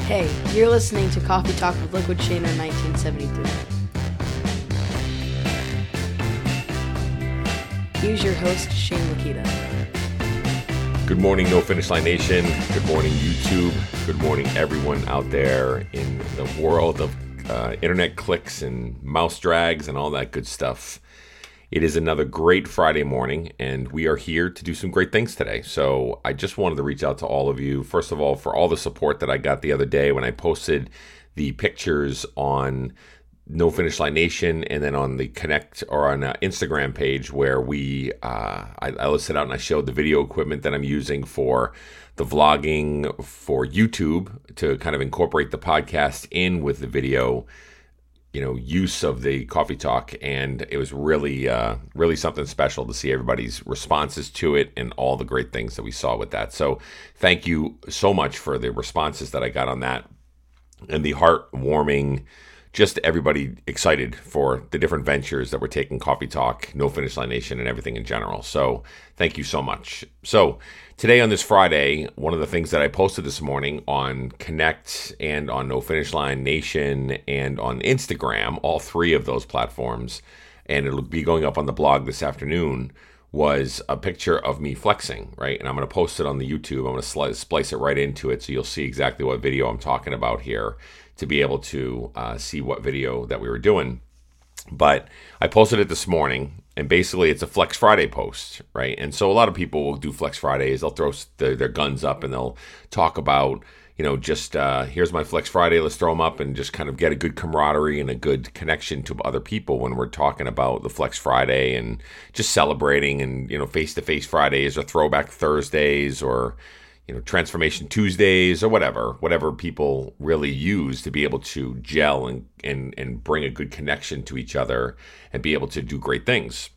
Hey, you're listening to Coffee Talk with Liquid Shaner 1973. Here's your host, Shane Lakita. Good morning, No Finish Line Nation. Good morning, YouTube. Good morning, everyone out there in the world of internet clicks and mouse drags and all that good stuff. It is another great Friday morning, and we are here to do some great things today. So I just wanted to reach out to all of you, first of all, for all the support that I got the other day when I posted the pictures on No Finish Line Nation and then on the Connect or on Instagram page where I listed out and I showed the video equipment that I'm using for the vlogging for YouTube to kind of incorporate the podcast in with the video use of the Coffee Talk, and it was really something special to see everybody's responses to it and all the great things that we saw with that. So thank you so much for the responses that I got on that and the heartwarming, just everybody excited for the different ventures that we're taking Coffee Talk, No Finish Line Nation, and everything in general. So thank you so much. So today on this Friday, one of the things that I posted this morning on Connect and on No Finish Line Nation and on Instagram, all three of those platforms, and it'll be going up on the blog this afternoon, was a picture of me flexing, right? And I'm going to post it on the YouTube. I'm going to splice it right into it so you'll see exactly what video I'm talking about here to be able to see what video that we were doing. But I posted it this morning, and basically it's a Flex Friday post, right? And so a lot of people will do Flex Fridays. They'll throw their guns up and they'll talk about, here's my Flex Friday, let's throw them up and just kind of get a good camaraderie and a good connection to other people when we're talking about the Flex Friday and just celebrating and, face-to-face Fridays or throwback Thursdays or, Transformation Tuesdays or whatever people really use to be able to gel and bring a good connection to each other and be able to do great things.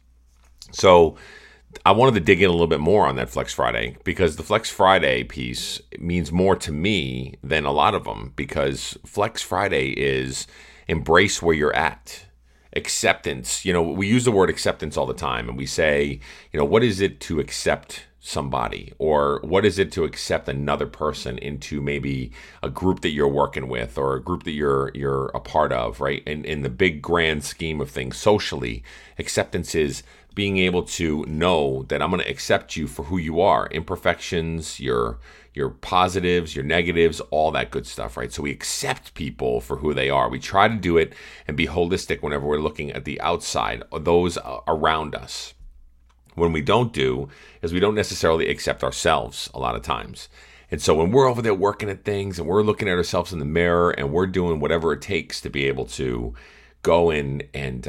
So I wanted to dig in a little bit more on that Flex Friday because the Flex Friday piece means more to me than a lot of them, because Flex Friday is embrace where you're at. Acceptance. We use the word acceptance all the time, and we say, what is it to accept somebody, or what is it to accept another person into maybe a group that you're working with or a group that you're a part of, right? And in the big grand scheme of things socially, acceptance is being able to know that I'm going to accept you for who you are, imperfections, your positives, your negatives, all that good stuff, right? So we accept people for who they are. We try to do it and be holistic whenever we're looking at the outside, those around us. When we don't do is we don't necessarily accept ourselves a lot of times. And so when we're over there working at things and we're looking at ourselves in the mirror and we're doing whatever it takes to be able to go in and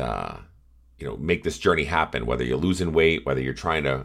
make this journey happen, whether you're losing weight, whether you're trying to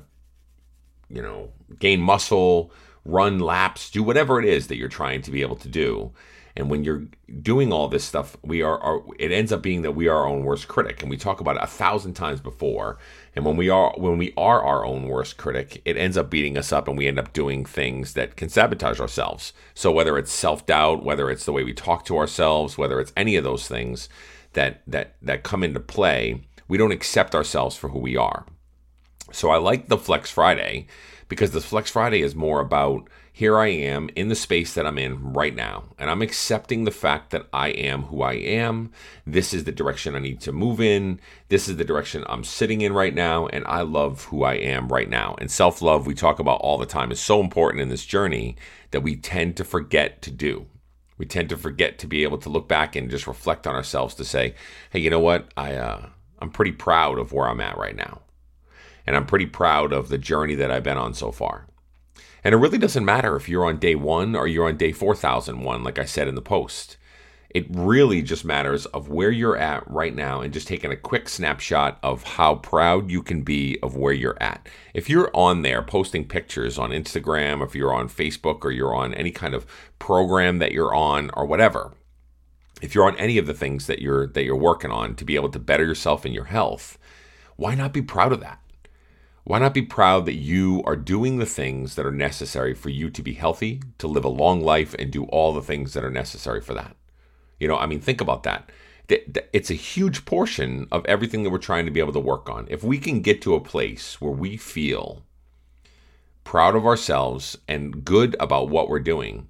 gain muscle, run laps, do whatever it is that you're trying to be able to do. And when you're doing all this stuff, it ends up being that we are our own worst critic. And we talk about it 1,000 times before. And when we are our own worst critic, it ends up beating us up and we end up doing things that can sabotage ourselves. So whether it's self-doubt, whether it's the way we talk to ourselves, whether it's any of those things that come into play, we don't accept ourselves for who we are. So I like the Flex Friday because the Flex Friday is more about, here I am in the space that I'm in right now, and I'm accepting the fact that I am who I am. This is the direction I need to move in. This is the direction I'm sitting in right now, and I love who I am right now. And self-love, we talk about all the time, is so important in this journey that we tend to forget to do. We tend to forget to be able to look back and just reflect on ourselves to say, hey, you know what? I'm pretty proud of where I'm at right now. And I'm pretty proud of the journey that I've been on so far. And it really doesn't matter if you're on day 1 or you're on day 4001, like I said in the post. It really just matters of where you're at right now and just taking a quick snapshot of how proud you can be of where you're at. If you're on there posting pictures on Instagram, if you're on Facebook or you're on any kind of program that you're on or whatever, if you're on any of the things that you're working on to be able to better yourself in your health, why not be proud of that? Why not be proud that you are doing the things that are necessary for you to be healthy, to live a long life, and do all the things that are necessary for that? Think about that. It's a huge portion of everything that we're trying to be able to work on. If we can get to a place where we feel proud of ourselves and good about what we're doing,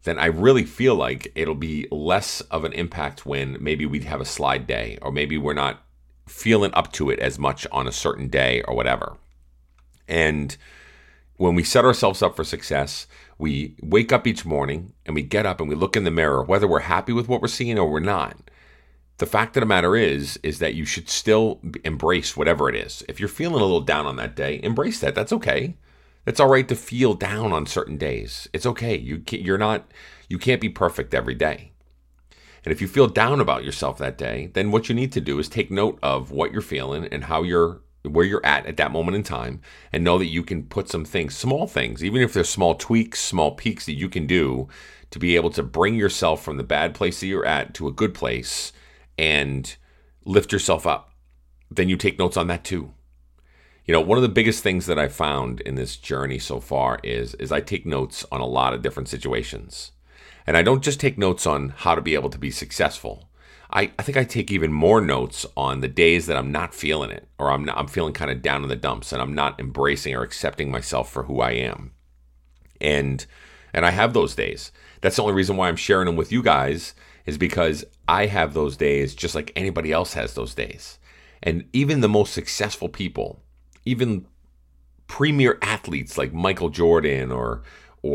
then I really feel like it'll be less of an impact when maybe we have a slide day, or maybe we're not feeling up to it as much on a certain day or whatever. And when we set ourselves up for success, we wake up each morning and we get up and we look in the mirror, whether we're happy with what we're seeing or we're not. The fact of the matter is that you should still embrace whatever it is. If you're feeling a little down on that day, embrace that. That's okay. It's all right to feel down on certain days. It's okay. You can't be perfect every day. And if you feel down about yourself that day, then what you need to do is take note of what you're feeling and where you're at that moment in time, and know that you can put some things, small things, even if they're small tweaks, small peaks that you can do to be able to bring yourself from the bad place that you're at to a good place and lift yourself up. Then you take notes on that too. One of the biggest things that I found in this journey so far is I take notes on a lot of different situations. And I don't just take notes on how to be able to be successful. I think I take even more notes on the days that I'm not feeling it, or I'm feeling kind of down in the dumps and I'm not embracing or accepting myself for who I am. And I have those days. That's the only reason why I'm sharing them with you guys, is because I have those days just like anybody else has those days. And even the most successful people, even premier athletes like Michael Jordan or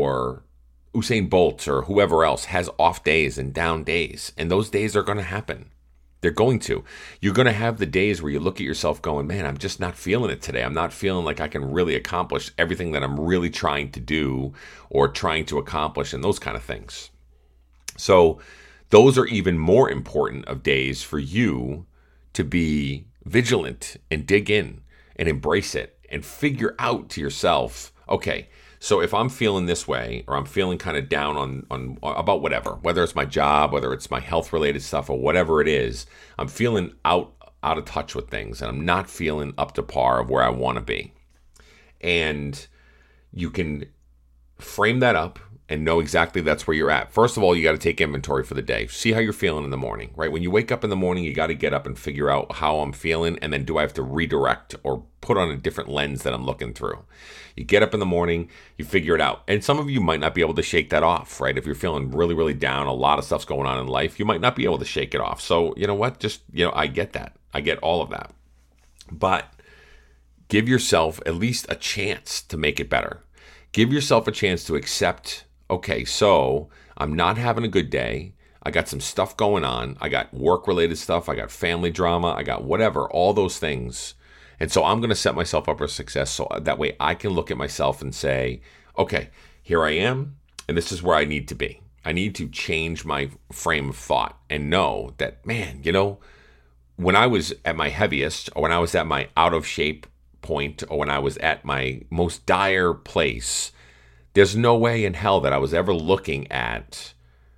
Usain Bolt or whoever else, has off days and down days. And those days are going to happen. They're going to. You're going to have the days where you look at yourself going, man, I'm just not feeling it today. I'm not feeling like I can really accomplish everything that I'm really trying to do or trying to accomplish, and those kind of things. So those are even more important of days for you to be vigilant and dig in and embrace it and figure out to yourself, okay, so if I'm feeling this way, or I'm feeling kind of down on about whatever, whether it's my job, whether it's my health related stuff, or whatever it is, I'm feeling out of touch with things, and I'm not feeling up to par of where I want to be. And you can frame that up and know exactly that's where you're at. First of all, you got to take inventory for the day. See how you're feeling in the morning, right? When you wake up in the morning, you got to get up and figure out how I'm feeling, and then do I have to redirect or put on a different lens that I'm looking through? You get up in the morning, you figure it out. And some of you might not be able to shake that off, right? If you're feeling really, really down, a lot of stuff's going on in life, you might not be able to shake it off. So, you know what? Just, I get that. I get all of that. But give yourself at least a chance to make it better. Give yourself a chance to accept, okay, so I'm not having a good day. I got some stuff going on. I got work-related stuff. I got family drama. I got whatever, all those things. And so I'm going to set myself up for success, so that way I can look at myself and say, okay, here I am, and this is where I need to be. I need to change my frame of thought and know that, man, when I was at my heaviest, or when I was at my out of shape point, or when I was at my most dire place, there's no way in hell that I was ever looking at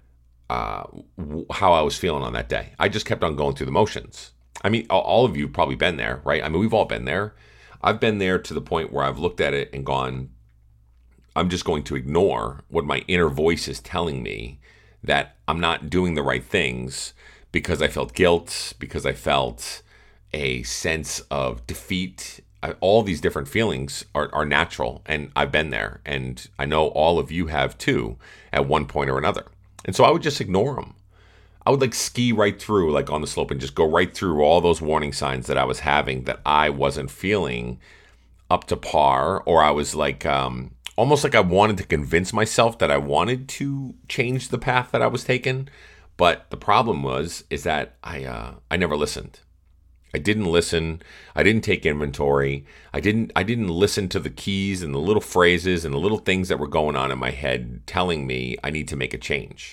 how I was feeling on that day. I just kept on going through the motions. I mean, all of you have probably been there, right? I mean, we've all been there. I've been there to the point where I've looked at it and gone, I'm just going to ignore what my inner voice is telling me, that I'm not doing the right things, because I felt guilt, because I felt a sense of defeat. All these different feelings are natural, and I've been there, and I know all of you have too at one point or another. And so I would just ignore them. I would ski right through, on the slope, and just go right through all those warning signs that I was having, that I wasn't feeling up to par, or I was almost like I wanted to convince myself that I wanted to change the path that I was taking. But the problem is that I never listened. I didn't listen. I didn't take inventory. I didn't listen to the keys and the little phrases and the little things that were going on in my head telling me I need to make a change,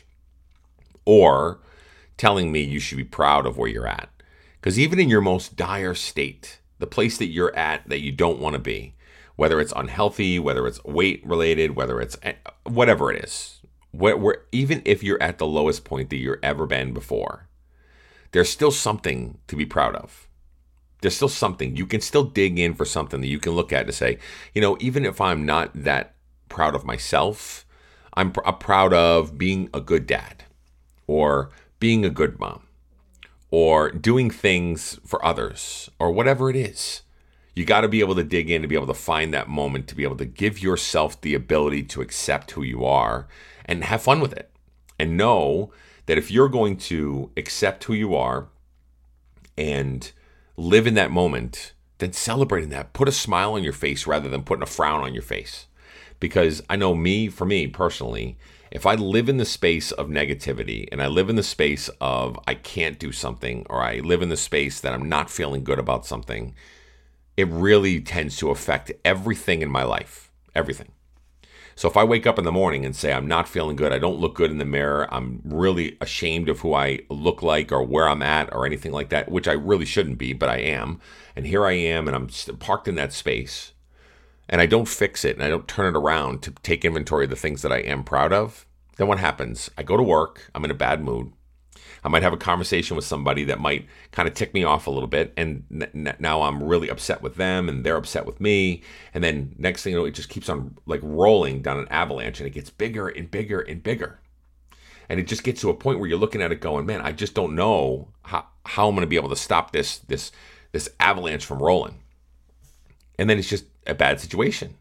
or telling me you should be proud of where you're at. Because even in your most dire state, the place that you're at that you don't want to be, whether it's unhealthy, whether it's weight related, whether it's whatever it is, even if you're at the lowest point that you've ever been before, there's still something to be proud of. There's still something. You can still dig in for something that you can look at to say, even if I'm not that proud of myself, I'm proud of being a good dad, or being a good mom, or doing things for others, or whatever it is. You got to be able to dig in to be able to find that moment, to be able to give yourself the ability to accept who you are and have fun with it. And know that if you're going to accept who you are and live in that moment, then celebrating that. Put a smile on your face rather than putting a frown on your face. Because I know for me personally, if I live in the space of negativity and I live in the space of I can't do something, or I live in the space that I'm not feeling good about something, it really tends to affect everything in my life. Everything. So if I wake up in the morning and say I'm not feeling good, I don't look good in the mirror, I'm really ashamed of who I look like or where I'm at or anything like that, which I really shouldn't be, but I am. And here I am, and I'm parked in that space, and I don't fix it and I don't turn it around to take inventory of the things that I am proud of, then what happens? I go to work, I'm in a bad mood. I might have a conversation with somebody that might kind of tick me off a little bit, and now I'm really upset with them, and they're upset with me, and then next thing you know, it just keeps on like rolling down an avalanche, and it gets bigger and bigger and bigger, and it just gets to a point where you're looking at it going, man, I just don't know how I'm going to be able to stop this avalanche from rolling, and then it's just a bad situation.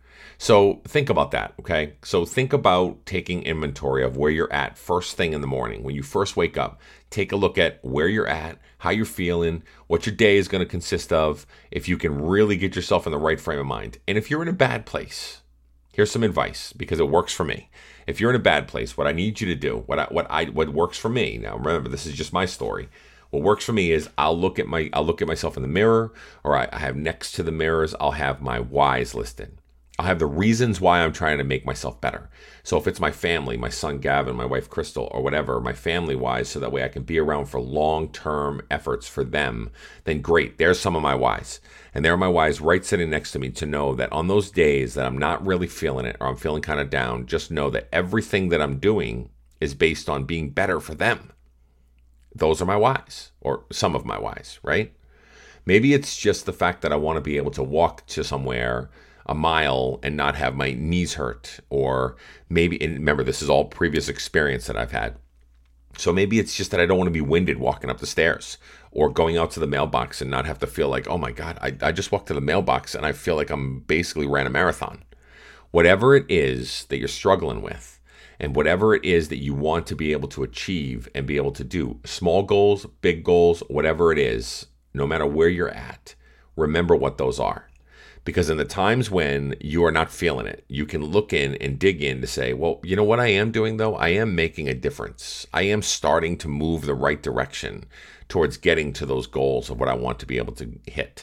So think about that, okay? So think about taking inventory of where you're at first thing in the morning. When you first wake up, take a look at where you're at, how you're feeling, what your day is going to consist of, if you can really get yourself in the right frame of mind. And if you're in a bad place, here's some advice, because it works for me. If you're in a bad place, what I need you to do, what works for me, now remember, this is just my story. What works for me is I'll look at myself in the mirror, or I have next to the mirrors, I'll have my whys listed. I'll have the reasons why I'm trying to make myself better. So if it's my family, my son Gavin, my wife Crystal, or whatever, my family-wise, so that way I can be around for long-term efforts for them, then great. There's some of my whys. And there are my whys right sitting next to me, to know that on those days that I'm not really feeling it, or I'm feeling kind of down, just know that everything that I'm doing is based on being better for them. Those are my whys, or some of my whys, right? Maybe it's just the fact that I want to be able to walk to somewhere a mile and not have my knees hurt, or maybe, and remember, this is all previous experience that I've had. So maybe it's just that I don't want to be winded walking up the stairs, or going out to the mailbox and not have to feel like, oh my God, I just walked to the mailbox and I feel like I'm basically ran a marathon. Whatever it is that you're struggling with, and whatever it is that you want to be able to achieve and be able to do, small goals, big goals, whatever it is, no matter where you're at, remember what those are. Because in the times when you are not feeling it, you can look in and dig in to say, well, you know what I am doing though? I am making a difference. I am starting to move the right direction towards getting to those goals of what I want to be able to hit.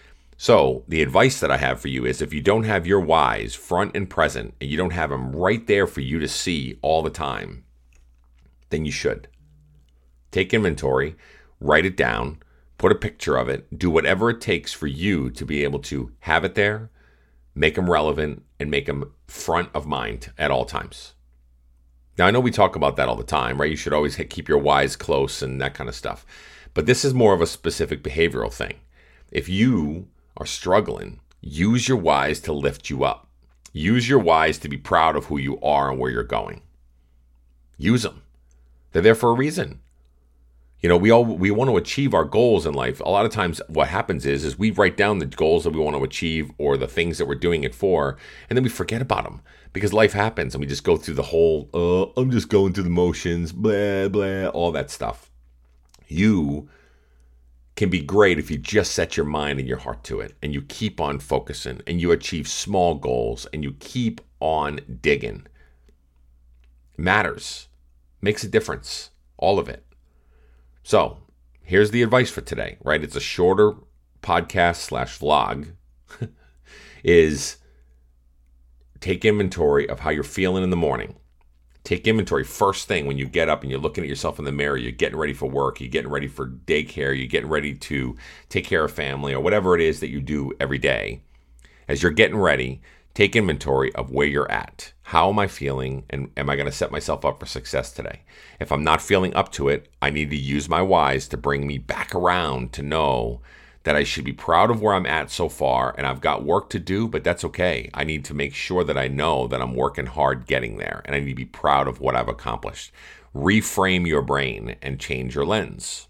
So the advice that I have for you is, if you don't have your whys front and present, and you don't have them right there for you to see all the time, then you should. Take inventory, write it down, put a picture of it, do whatever it takes for you to be able to have it there, make them relevant, and make them front of mind at all times. Now, I know we talk about that all the time, right? You should always keep your whys close and that kind of stuff. But this is more of a specific behavioral thing. If you are struggling, use your whys to lift you up. Use your whys to be proud of who you are and where you're going. Use them. They're there for a reason. You know, we want to achieve our goals in life. A lot of times what happens is we write down the goals that we want to achieve, or the things that we're doing it for, and then we forget about them because life happens and we just go through the whole, I'm just going through the motions, blah, blah, all that stuff. You can be great if you just set your mind and your heart to it, and you keep on focusing, and you achieve small goals, and you keep on digging. It matters. Makes a difference. All of it. So here's the advice for today, right? It's a shorter podcast / vlog. Is take inventory of how you're feeling in the morning. Take inventory first thing when you get up and you're looking at yourself in the mirror. You're getting ready for work. You're getting ready for daycare. You're getting ready to take care of family, or whatever it is that you do every day. As you're getting ready, take inventory of where you're at. How am I feeling, and am I going to set myself up for success today? If I'm not feeling up to it, I need to use my whys to bring me back around to know that I should be proud of where I'm at so far, and I've got work to do, but that's okay. I need to make sure that I know that I'm working hard getting there, and I need to be proud of what I've accomplished. Reframe your brain and change your lens.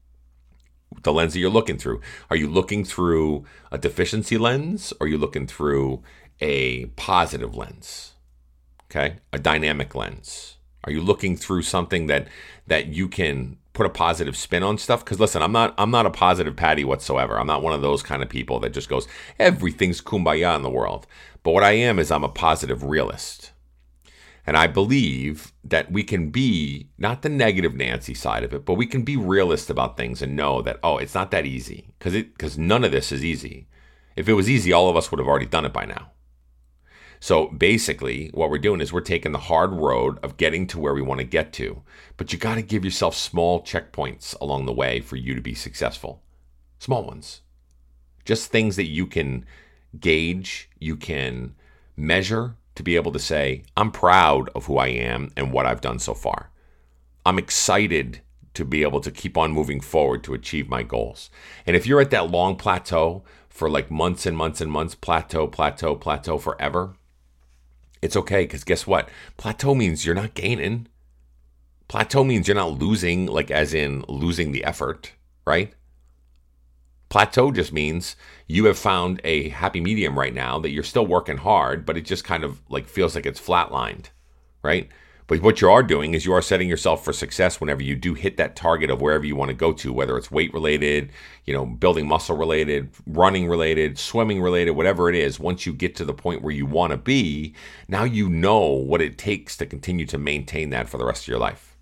The lens that you're looking through. Are you looking through a deficiency lens, or are you looking through a positive lens? Okay? A dynamic lens. Are you looking through something that you can put a positive spin on stuff? Because listen, I'm not a positive Patty whatsoever. I'm not one of those kind of people that just goes, everything's kumbaya in the world. But what I am is I'm a positive realist. And I believe that we can be, not the negative Nancy side of it, but we can be realist about things and know that, oh, it's not that easy. Because none of this is easy. If it was easy, all of us would have already done it by now. So basically, what we're doing is we're taking the hard road of getting to where we want to get to. But you got to give yourself small checkpoints along the way for you to be successful. Small ones. Just things that you can gauge, you can measure, to be able to say, I'm proud of who I am and what I've done so far. I'm excited to be able to keep on moving forward to achieve my goals. And if you're at that long plateau for like months and months and months, plateau forever, it's okay, because guess what? Plateau means you're not gaining. Plateau means you're not losing, like as in losing the effort, right? Plateau just means you have found a happy medium right now that you're still working hard, but it just kind of like feels like it's flatlined, right? But what you are doing is you are setting yourself for success whenever you do hit that target of wherever you want to go to, whether it's weight related, building muscle related, running related, swimming related, whatever it is. Once you get to the point where you want to be, now you know what it takes to continue to maintain that for the rest of your life.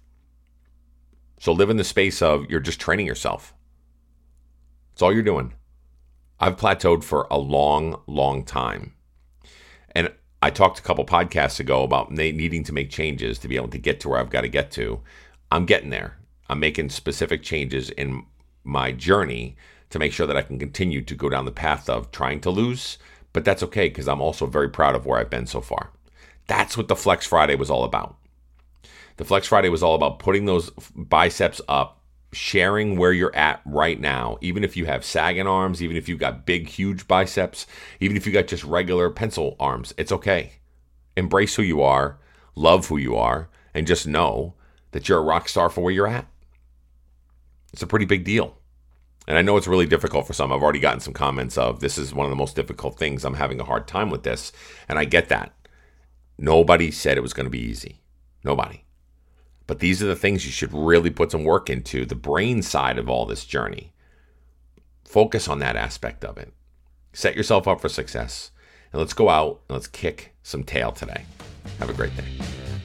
So live in the space of you're just training yourself. That's all you're doing. I've plateaued for a long, long time. And I talked a couple podcasts ago about needing to make changes to be able to get to where I've got to get to. I'm getting there. I'm making specific changes in my journey to make sure that I can continue to go down the path of trying to lose. But that's okay, because I'm also very proud of where I've been so far. That's what the Flex Friday was all about. The Flex Friday was all about putting those biceps up, sharing where you're at right now, even if you have sagging arms, even if you've got big, huge biceps, even if you got just regular pencil arms, it's okay. Embrace who you are, love who you are, and just know that you're a rock star for where you're at. It's a pretty big deal. And I know it's really difficult for some. I've already gotten some comments of, this is one of the most difficult things. I'm having a hard time with this. And I get that. Nobody said it was going to be easy. Nobody. But these are the things you should really put some work into, the brain side of all this journey. Focus on that aspect of it. Set yourself up for success. And let's go out and let's kick some tail today. Have a great day.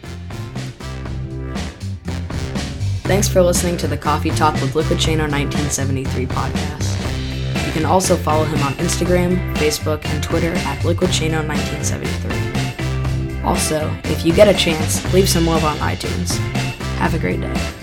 Thanks for listening to the Coffee Talk with Liquid Shano 1973 podcast. You can also follow him on Instagram, Facebook, and Twitter at Liquid Shano 1973. Also, if you get a chance, leave some love on iTunes. Have a great day.